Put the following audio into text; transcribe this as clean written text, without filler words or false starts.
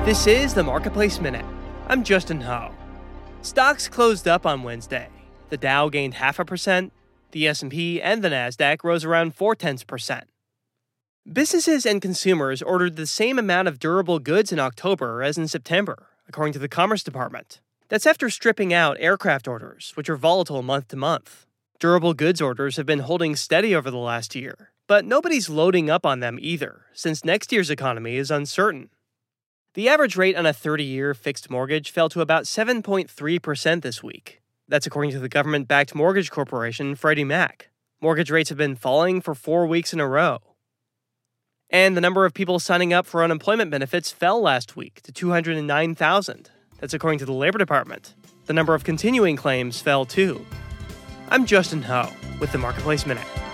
This is the Marketplace Minute. I'm Justin Ho. Stocks closed up on Wednesday. The Dow gained 0.5%, the S&P and the Nasdaq rose around 0.4%. Businesses and consumers ordered the same amount of durable goods in October as in September, according to the Commerce Department. That's after stripping out aircraft orders, which are volatile month to month. Durable goods orders have been holding steady over the last year, but nobody's loading up on them either, since next year's economy is uncertain. The average rate on a 30-year fixed mortgage fell to about 7.3% this week. That's according to the government-backed mortgage corporation Freddie Mac. Mortgage rates have been falling for 4 weeks in a row. And the number of people signing up for unemployment benefits fell last week to 209,000. That's according to the Labor Department. The number of continuing claims fell too. I'm Justin Ho with the Marketplace Minute.